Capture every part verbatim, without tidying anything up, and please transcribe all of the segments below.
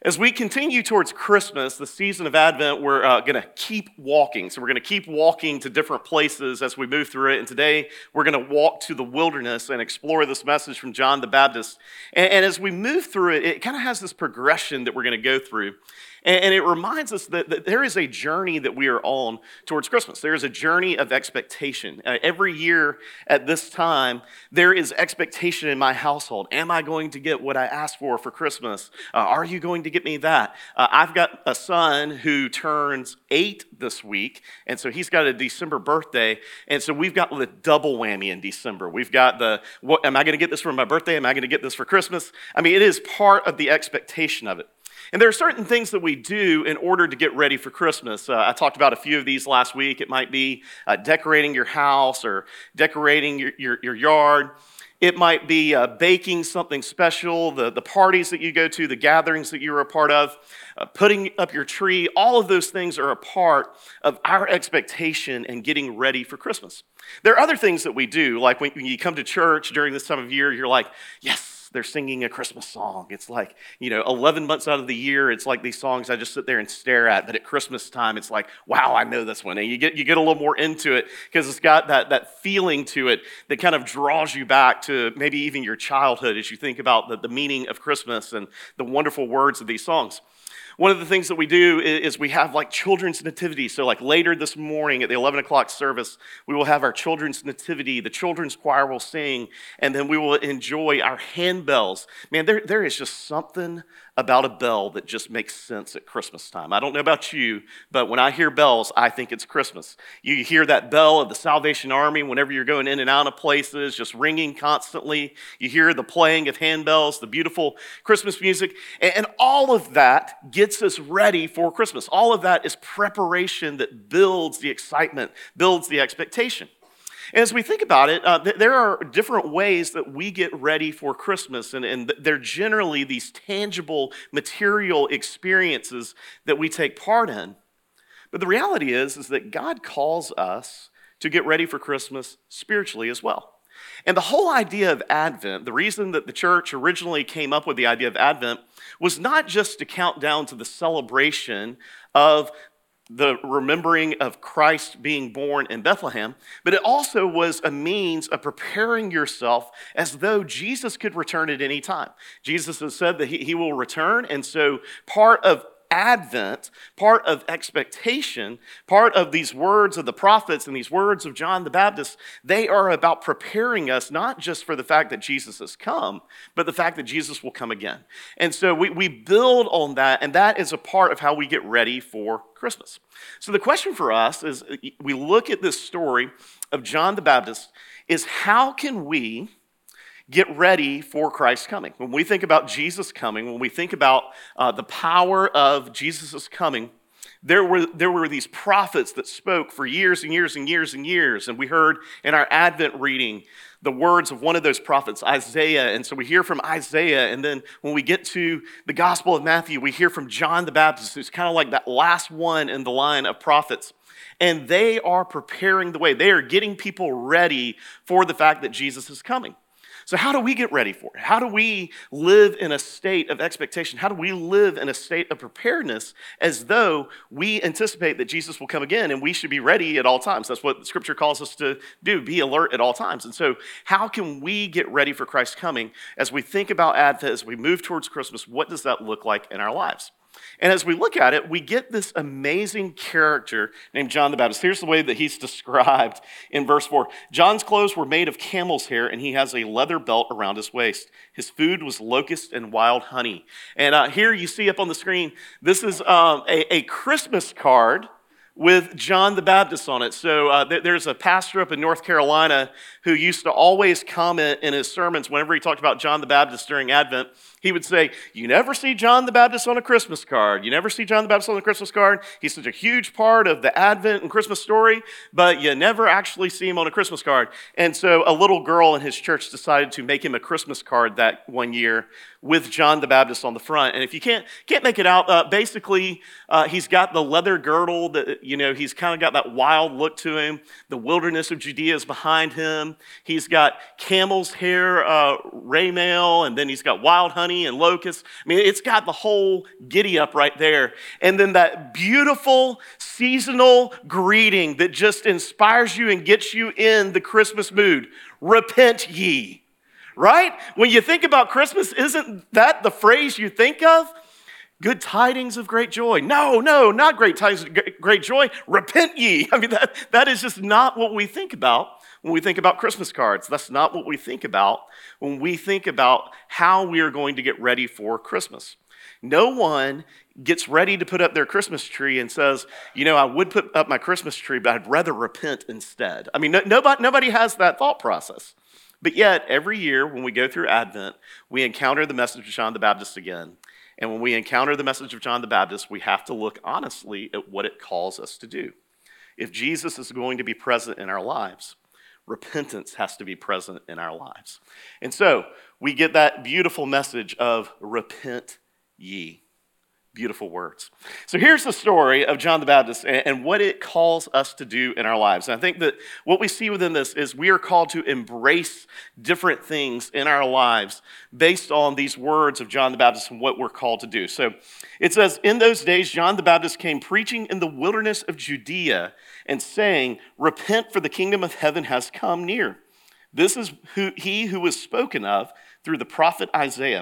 As we continue towards Christmas, the season of Advent, we're uh, going to keep walking. So we're going to keep walking to different places as we move through it. And today, we're going to walk to the wilderness and explore this message from John the Baptist. And, and as we move through it, it kind of has this progression that we're going to go through. And it reminds us that, that there is a journey that we are on towards Christmas. There is a journey of expectation. Uh, every year at this time, there is expectation in my household. Am I going to get what I asked for for Christmas? Uh, are you going to get me that? Uh, I've got a son who turns eight this week, and so he's got a December birthday, and so we've got the double whammy in December. We've got the, what, am I going to get this for my birthday? Am I going to get this for Christmas? I mean, it is part of the expectation of it. And there are certain things that we do in order to get ready for Christmas. Uh, I talked about a few of these last week. It might be uh, decorating your house or decorating your, your, your yard. It might be uh, baking something special, the, the parties that you go to, the gatherings that you're a part of, uh, putting up your tree. All of those things are a part of our expectation and getting ready for Christmas. There are other things that we do, like when, when you come to church during this time of year, you're like, yes, they're singing a Christmas song. It's like, you know, eleven months out of the year, it's like these songs I just sit there and stare at. But at Christmas time, it's like, wow, I know this one. And you get you get a little more into it because it's got that, that feeling to it that kind of draws you back to maybe even your childhood as you think about the, the meaning of Christmas and the wonderful words of these songs. One of the things that we do is we have like children's nativity. So like later this morning at the eleven o'clock service, we will have our children's nativity. The children's choir will sing, and then we will enjoy our handbells. Man, there, there is just something about a bell that just makes sense at Christmas time. I don't know about you, but when I hear bells, I think it's Christmas. You hear that bell of the Salvation Army whenever you're going in and out of places, just ringing constantly. You hear the playing of handbells, the beautiful Christmas music, and all of that gets us ready for Christmas. All of that is preparation that builds the excitement, builds the expectation. And as we think about it, uh, th- there are different ways that we get ready for Christmas, and, and they're generally these tangible, material experiences that we take part in. But the reality is, is that God calls us to get ready for Christmas spiritually as well. And the whole idea of Advent, the reason that the church originally came up with the idea of Advent was not just to count down to the celebration of the remembering of Christ being born in Bethlehem, but it also was a means of preparing yourself as though Jesus could return at any time. Jesus has said that he, he will return, and so part of Advent, part of expectation, part of these words of the prophets and these words of John the Baptist, they are about preparing us not just for the fact that Jesus has come, but the fact that Jesus will come again. And so we, we build on that, and that is a part of how we get ready for Christmas. So the question for us is, we look at this story of John the Baptist, is how can we get ready for Christ's coming? When we think about Jesus coming, when we think about uh, the power of Jesus' coming, there were, there were these prophets that spoke for years and years and years and years. And we heard in our Advent reading the words of one of those prophets, Isaiah. And so we hear from Isaiah. And then when we get to the Gospel of Matthew, we hear from John the Baptist, who's kind of like that last one in the line of prophets. And they are preparing the way. They are getting people ready for the fact that Jesus is coming. So how do we get ready for it? How do we live in a state of expectation? How do we live in a state of preparedness as though we anticipate that Jesus will come again and we should be ready at all times? That's what Scripture calls us to do, be alert at all times. And so how can we get ready for Christ's coming as we think about Advent, as we move towards Christmas? What does that look like in our lives? And as we look at it, we get this amazing character named John the Baptist. Here's the way that he's described in verse four. John's clothes were made of camel's hair, and he has a leather belt around his waist. His food was locust and wild honey. And uh, here you see up on the screen, this is um, a, a Christmas card with John the Baptist on it. So uh, th- there's a pastor up in North Carolina who used to always comment in his sermons whenever he talked about John the Baptist during Advent. He would say, you never see John the Baptist on a Christmas card. You never see John the Baptist on a Christmas card. He's such a huge part of the Advent and Christmas story, but you never actually see him on a Christmas card. And so a little girl in his church decided to make him a Christmas card that one year with John the Baptist on the front. And if you can't can't make it out, uh, basically uh, he's got the leather girdle that, you know, he's kind of got that wild look to him. The wilderness of Judea is behind him. He's got camel's hair uh, ray mail, and then he's got wild honey honey and locusts. I mean, it's got the whole giddy up right there. And then that beautiful seasonal greeting that just inspires you and gets you in the Christmas mood. Repent ye. Right? When you think about Christmas, isn't that the phrase you think of? Good tidings of great joy. No, no, not great tidings of great joy. Repent ye. I mean, that, that is just not what we think about when we think about Christmas cards. That's not what we think about when we think about how we are going to get ready for Christmas. No one gets ready to put up their Christmas tree and says, you know, I would put up my Christmas tree, but I'd rather repent instead. I mean, no, nobody, nobody has that thought process. But yet, every year when we go through Advent, we encounter the message of John the Baptist again. And when we encounter the message of John the Baptist, we have to look honestly at what it calls us to do. If Jesus is going to be present in our lives, repentance has to be present in our lives. And so, we get that beautiful message of repent ye. Beautiful words. So here's the story of John the Baptist and what it calls us to do in our lives. And I think that what we see within this is we are called to embrace different things in our lives based on these words of John the Baptist and what we're called to do. So it says, in those days, John the Baptist came preaching in the wilderness of Judea and saying, repent, for the kingdom of heaven has come near. This is who, he who was spoken of through the prophet Isaiah.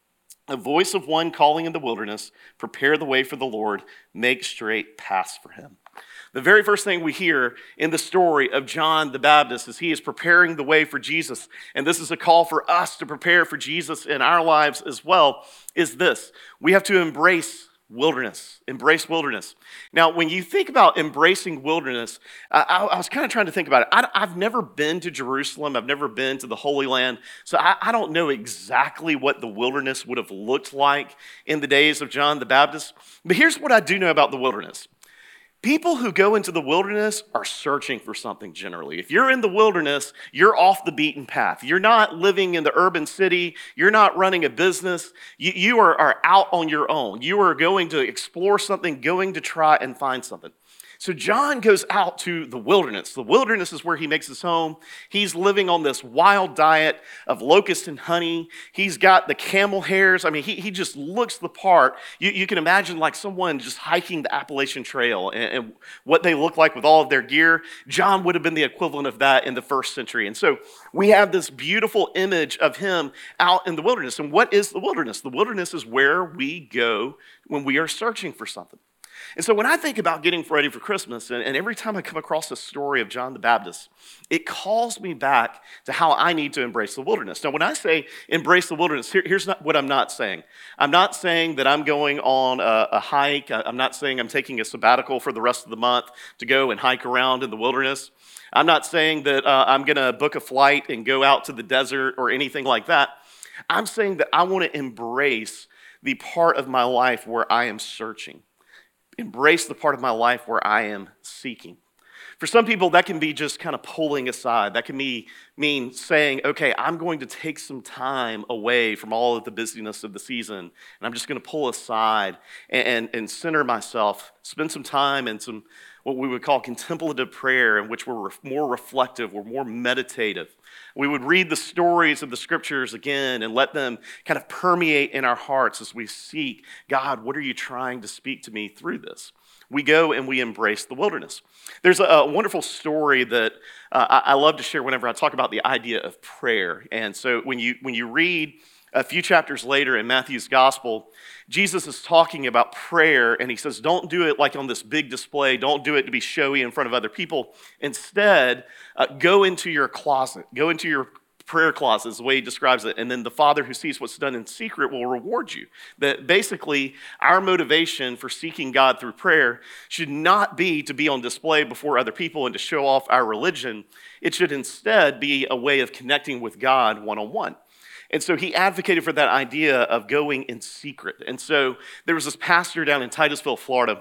A voice of one calling in the wilderness, prepare the way for the Lord, make straight paths for him. The very first thing we hear in the story of John the Baptist is he is preparing the way for Jesus. And this is a call for us to prepare for Jesus in our lives as well, is this. We have to embrace wilderness, embrace wilderness. Now, when you think about embracing wilderness, I, I was kind of trying to think about it. I, I've never been to Jerusalem. I've never been to the Holy Land. So I, I don't know exactly what the wilderness would have looked like in the days of John the Baptist. But here's what I do know about the wilderness. People who go into the wilderness are searching for something generally. If you're in the wilderness, you're off the beaten path. You're not living in the urban city. You're not running a business. You, you are, are out on your own. You are going to explore something, going to try and find something. So John goes out to the wilderness. The wilderness is where he makes his home. He's living on this wild diet of locusts and honey. He's got the camel hairs. I mean, he, he just looks the part. You, you can imagine like someone just hiking the Appalachian Trail and, and what they look like with all of their gear. John would have been the equivalent of that in the first century. And so we have this beautiful image of him out in the wilderness. And what is the wilderness? The wilderness is where we go when we are searching for something. And so when I think about getting ready for Christmas, and, and every time I come across the story of John the Baptist, it calls me back to how I need to embrace the wilderness. Now, when I say embrace the wilderness, here, here's not what I'm not saying. I'm not saying that I'm going on a, a hike. I'm not saying I'm taking a sabbatical for the rest of the month to go and hike around in the wilderness. I'm not saying that uh, I'm going to book a flight and go out to the desert or anything like that. I'm saying that I want to embrace the part of my life where I am searching. Embrace the part of my life where I am seeking. For some people, that can be just kind of pulling aside. That can be, mean saying, okay, I'm going to take some time away from all of the busyness of the season, and I'm just going to pull aside and, and, and center myself, spend some time in some what we would call contemplative prayer, in which we're more reflective, we're more meditative. We would read the stories of the scriptures again and let them kind of permeate in our hearts as we seek, God, what are you trying to speak to me through this? We go and we embrace the wilderness. There's a, a wonderful story that uh, I, I love to share whenever I talk about the idea of prayer. And so when you when you read a few chapters later in Matthew's gospel, Jesus is talking about prayer, and he says, don't do it like on this big display. Don't do it to be showy in front of other people. Instead, uh, go into your closet. Go into your prayer closet is the way he describes it. And then the Father who sees what's done in secret will reward you. That basically our motivation for seeking God through prayer should not be to be on display before other people and to show off our religion. It should instead be a way of connecting with God one-on-one. And so he advocated for that idea of going in secret. And so there was this pastor down in Titusville, Florida,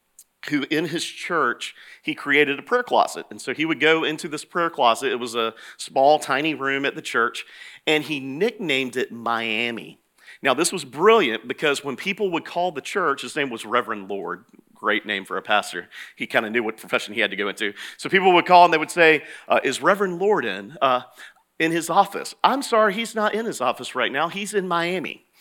who in his church, he created a prayer closet. And so he would go into this prayer closet. It was a small, tiny room at the church, and he nicknamed it Miami. Now, this was brilliant because when people would call the church, his name was Reverend Lord. Great name for a pastor. He kind of knew what profession he had to go into. So people would call and they would say, uh, is Reverend Lord in? Uh, in his office. I'm sorry, he's not in his office right now. He's in Miami.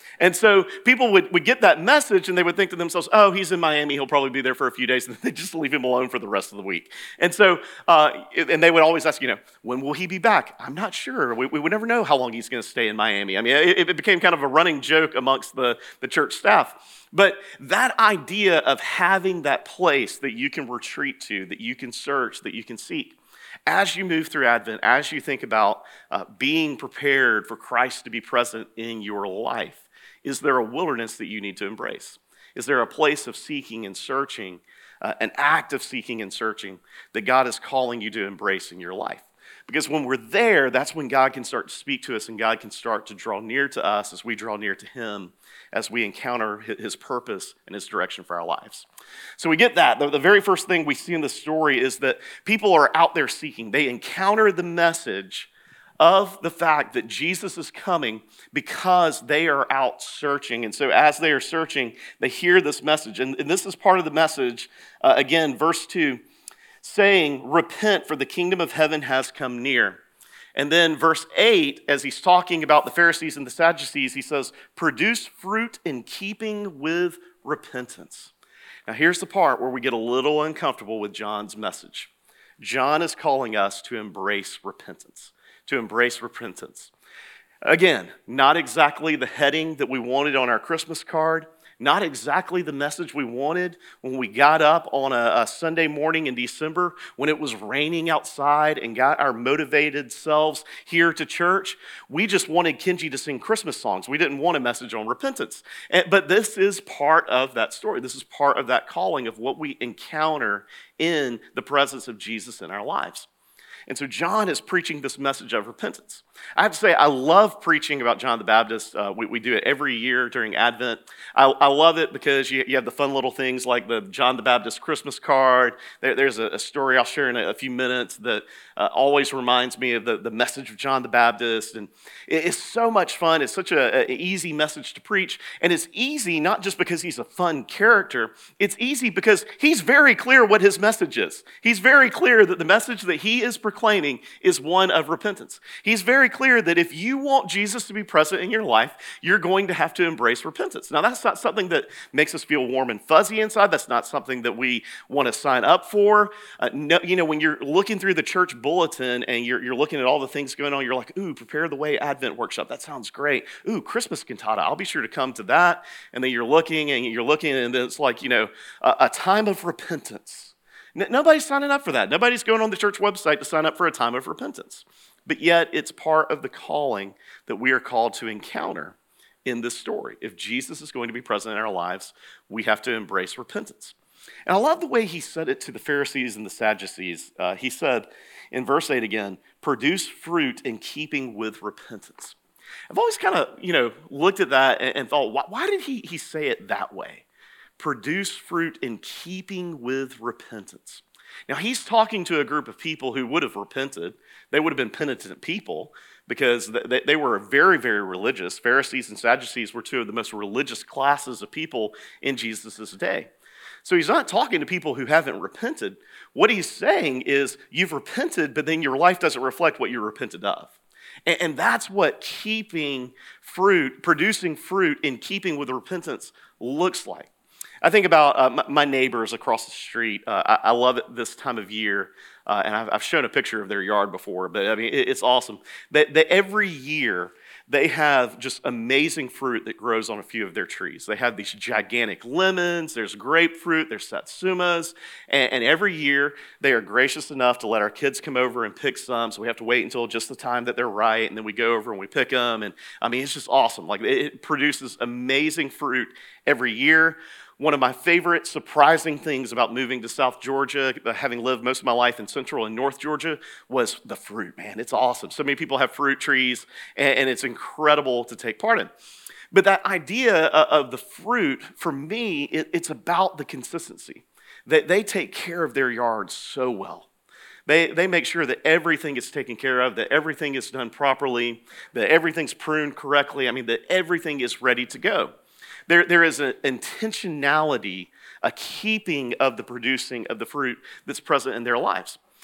And so people would, would get that message and they would think to themselves, oh, he's in Miami, he'll probably be there for a few days, and then they just leave him alone for the rest of the week. And so, uh, and they would always ask, you know, when will he be back? I'm not sure. We, we would never know how long he's going to stay in Miami. I mean, it, it became kind of a running joke amongst the, the church staff. But that idea of having that place that you can retreat to, that you can search, that you can seek, as you move through Advent, as you think about uh, being prepared for Christ to be present in your life, is there a wilderness that you need to embrace? Is there a place of seeking and searching, uh, an act of seeking and searching that God is calling you to embrace in your life? Because when we're there, that's when God can start to speak to us and God can start to draw near to us as we draw near to him, as we encounter his purpose and his direction for our lives. So we get that. The, the very first thing we see in the story is that people are out there seeking. They encounter the message of the fact that Jesus is coming because they are out searching. And so as they are searching, they hear this message. And, and this is part of the message, uh, again, verse two, saying, repent, for the kingdom of heaven has come near. And then verse eight, as he's talking about the Pharisees and the Sadducees, he says, produce fruit in keeping with repentance. Now here's the part where we get a little uncomfortable with John's message. John is calling us to embrace repentance, to embrace repentance. Again, not exactly the heading that we wanted on our Christmas card, not exactly the message we wanted when we got up on a, a Sunday morning in December when it was raining outside and got our motivated selves here to church. We just wanted Kenji to sing Christmas songs. We didn't want a message on repentance. And, but this is part of that story. This is part of that calling of what we encounter in the presence of Jesus in our lives. And so John is preaching this message of repentance. I have to say, I love preaching about John the Baptist. Uh, we, we do it every year during Advent. I, I love it because you, you have the fun little things like the John the Baptist Christmas card. There, there's a, a story I'll share in a, a few minutes that uh, always reminds me of the, the message of John the Baptist. And it, it's so much fun. It's such an easy message to preach. And it's easy not just because he's a fun character. It's easy because he's very clear what his message is. He's very clear that the message that he is proclaiming is one of repentance. He's very clear that if you want Jesus to be present in your life, you're going to have to embrace repentance. Now, that's not something that makes us feel warm and fuzzy inside. That's not something that we want to sign up for. Uh, no, you know, when you're looking through the church bulletin and you're, you're looking at all the things going on, you're like, ooh, prepare the way Advent workshop. That sounds great. Ooh, Christmas cantata. I'll be sure to come to that. And then you're looking and you're looking and it's like, you know, a, a time of repentance. Nobody's signing up for that. Nobody's going on the church website to sign up for a time of repentance. But yet, it's part of the calling that we are called to encounter in this story. If Jesus is going to be present in our lives, we have to embrace repentance. And I love the way he said it to the Pharisees and the Sadducees. Uh, he said in verse eight again, produce fruit in keeping with repentance. I've always kind of, you know, looked at that and, and thought, why, why did he, he say it that way? Produce fruit in keeping with repentance. Now, he's talking to a group of people who would have repented. They would have been penitent people because they, they were very, very religious. Pharisees and Sadducees were two of the most religious classes of people in Jesus' day. So he's not talking to people who haven't repented. What he's saying is you've repented, but then your life doesn't reflect what you repented of. And, and that's what keeping fruit, producing fruit in keeping with repentance looks like. I think about uh, my neighbors across the street. Uh, I, I love it this time of year, uh, and I've, I've shown a picture of their yard before, but I mean, it, it's awesome. That, that every year, they have just amazing fruit that grows on a few of their trees. They have these gigantic lemons, there's grapefruit, there's satsumas, and, and every year, they are gracious enough to let our kids come over and pick some, so we have to wait until just the time that they're right, and then we go over and we pick them, and I mean, it's just awesome. Like, it, it produces amazing fruit every year. One of my favorite surprising things about moving to South Georgia, having lived most of my life in Central and North Georgia, was the fruit, man. It's awesome. So many people have fruit trees, and it's incredible to take part in. But that idea of the fruit, for me, it's about the consistency. That they take care of their yards so well. They, they make sure that everything is taken care of, that everything is done properly, that everything's pruned correctly. I mean, that everything is ready to go. There, there is an intentionality, a keeping of the producing of the fruit that's present in their lives.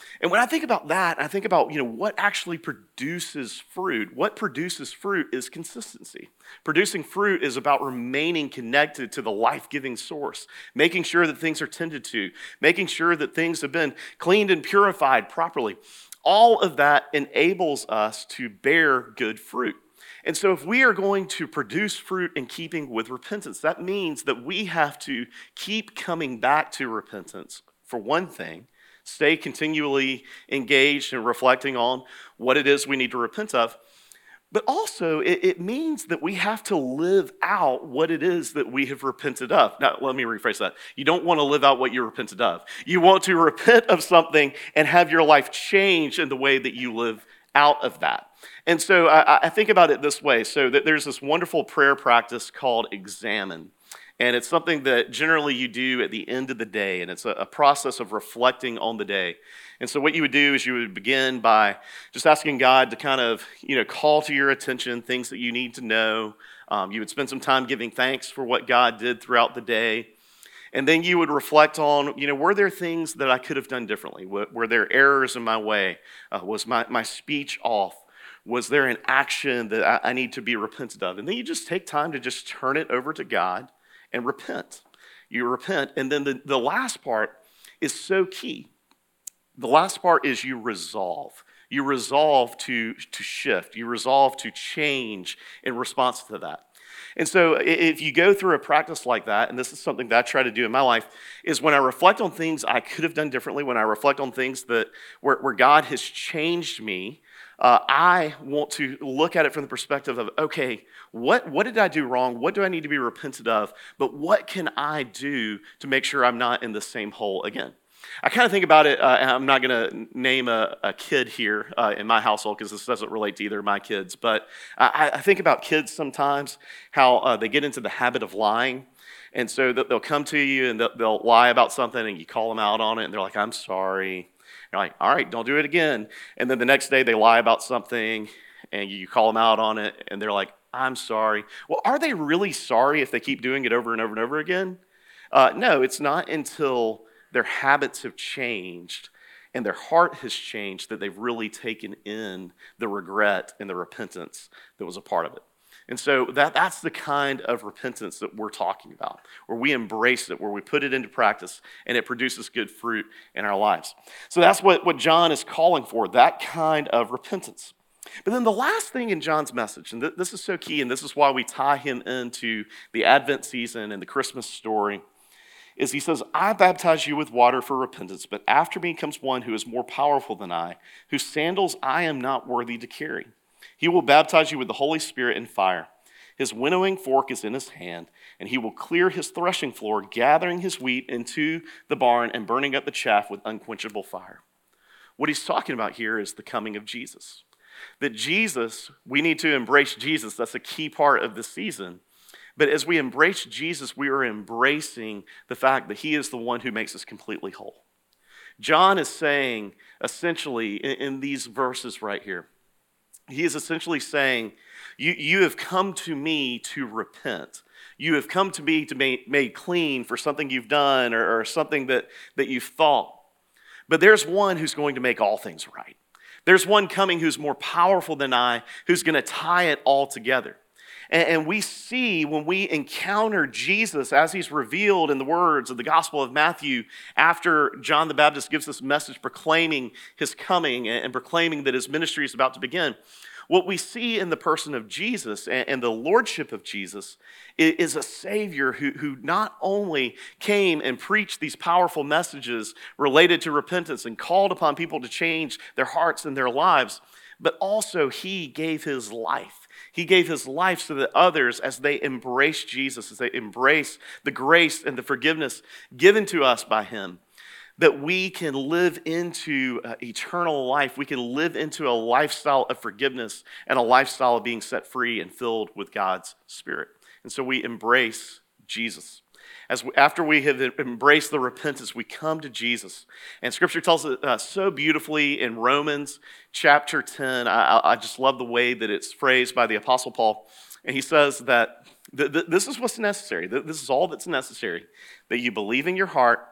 And when I think about that, I think about, you know, what actually produces fruit. What produces fruit is consistency. Producing fruit is about remaining connected to the life-giving source, making sure that things are tended to, making sure that things have been cleaned and purified properly. All of that enables us to bear good fruit. And so if we are going to produce fruit in keeping with repentance, that means that we have to keep coming back to repentance, for one thing, stay continually engaged and reflecting on what it is we need to repent of. But also, it, it means that we have to live out what it is that we have repented of. Now, let me rephrase that. You don't want to live out what you repented of. You want to repent of something and have your life change in the way that you live out of that. And so I, I think about it this way. So that there's this wonderful prayer practice called Examen. And it's something that generally you do at the end of the day, and it's a, a process of reflecting on the day. And so what you would do is you would begin by just asking God to kind of, you know, call to your attention things that you need to know. Um, you would spend some time giving thanks for what God did throughout the day. And then you would reflect on, you know, were there things that I could have done differently? Were, were there errors in my way? Uh, was my, my speech off? Was there an action that I, I need to be repented of? And then you just take time to just turn it over to God and repent. You repent. And then the, the last part is so key. The last part is you resolve. You resolve to, to shift. You resolve to change in response to that. And so if you go through a practice like that, and this is something that I try to do in my life, is when I reflect on things I could have done differently, when I reflect on things that where, where God has changed me, Uh, I want to look at it from the perspective of, okay, what, what did I do wrong? What do I need to be repented of? But what can I do to make sure I'm not in the same hole again? I kind of think about it, uh, and I'm not going to name a, a kid here uh, in my household because this doesn't relate to either of my kids, but I, I think about kids sometimes, how uh, they get into the habit of lying. And so they'll come to you and they'll, they'll lie about something and you call them out on it and they're like, I'm sorry. You're like, all right, don't do it again. And then the next day they lie about something and you call them out on it and they're like, I'm sorry. Well, are they really sorry if they keep doing it over and over and over again? Uh, no, it's not until their habits have changed and their heart has changed that they've really taken in the regret and the repentance that was a part of it. And so that, that's the kind of repentance that we're talking about, where we embrace it, where we put it into practice, and it produces good fruit in our lives. So that's what, what John is calling for, that kind of repentance. But then the last thing in John's message, and th- this is so key, and this is why we tie him into the Advent season and the Christmas story, is he says, I baptize you with water for repentance, but after me comes one who is more powerful than I, whose sandals I am not worthy to carry. He will baptize you with the Holy Spirit and fire. His winnowing fork is in his hand, and he will clear his threshing floor, gathering his wheat into the barn and burning up the chaff with unquenchable fire. What he's talking about here is the coming of Jesus. That Jesus, we need to embrace Jesus. That's a key part of this season. But as we embrace Jesus, we are embracing the fact that he is the one who makes us completely whole. John is saying, essentially, in, in these verses right here, he is essentially saying, you, you have come to me to repent. You have come to me to be made clean for something you've done or, or something that, that you've thought. But there's one who's going to make all things right. There's one coming who's more powerful than I, who's going to tie it all together. And, and we see when we encounter Jesus as he's revealed in the words of the Gospel of Matthew after John the Baptist gives this message proclaiming his coming and, and proclaiming that his ministry is about to begin. What we see in the person of Jesus and, and the lordship of Jesus is, is a Savior who, who not only came and preached these powerful messages related to repentance and called upon people to change their hearts and their lives, but also he gave his life. He gave his life so that others, as they embrace Jesus, as they embrace the grace and the forgiveness given to us by him, that we can live into uh, eternal life. We can live into a lifestyle of forgiveness and a lifestyle of being set free and filled with God's Spirit. And so we embrace Jesus. As we, after we have embraced the repentance, we come to Jesus. And Scripture tells us uh, so beautifully in Romans chapter ten. I, I just love the way that it's phrased by the Apostle Paul. And he says that th- th- this is what's necessary. This is all that's necessary. That you believe in your heart,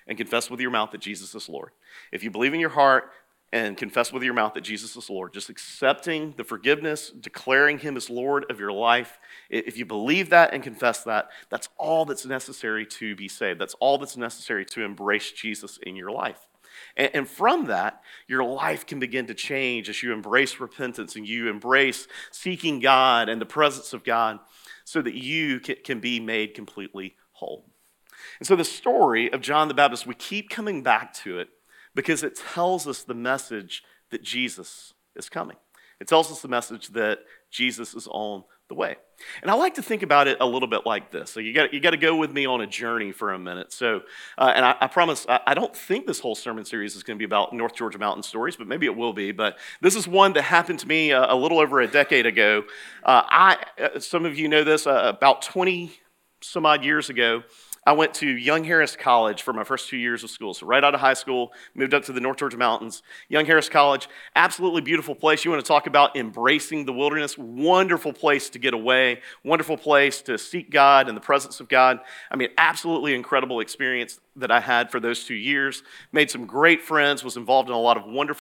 and confess with your mouth that Jesus is Lord. If you believe in your heart and confess with your mouth that Jesus is Lord, just accepting the forgiveness, declaring him as Lord of your life, if you believe that and confess that, that's all that's necessary to be saved. That's all that's necessary to embrace Jesus in your life. And from that, your life can begin to change as you embrace repentance and you embrace seeking God and the presence of God so that you can be made completely whole. And so the story of John the Baptist, we keep coming back to it because it tells us the message that Jesus is coming. It tells us the message that Jesus is on the way. And I like to think about it a little bit like this. So you got you got to go with me on a journey for a minute. So, uh, and I, I promise, I, I don't think this whole sermon series is going to be about North Georgia mountain stories, but maybe it will be. But this is one that happened to me a, a little over a decade ago. Uh, I, uh, some of you know this, uh, about twenty some odd years ago, I went to Young Harris College for my first two years of school. So right out of high school, moved up to the North Georgia mountains. Young Harris College, absolutely beautiful place. You want to talk about embracing the wilderness? Wonderful place to get away. Wonderful place to seek God and the presence of God. I mean, absolutely incredible experience that I had for those two years. Made some great friends, was involved in a lot of wonderful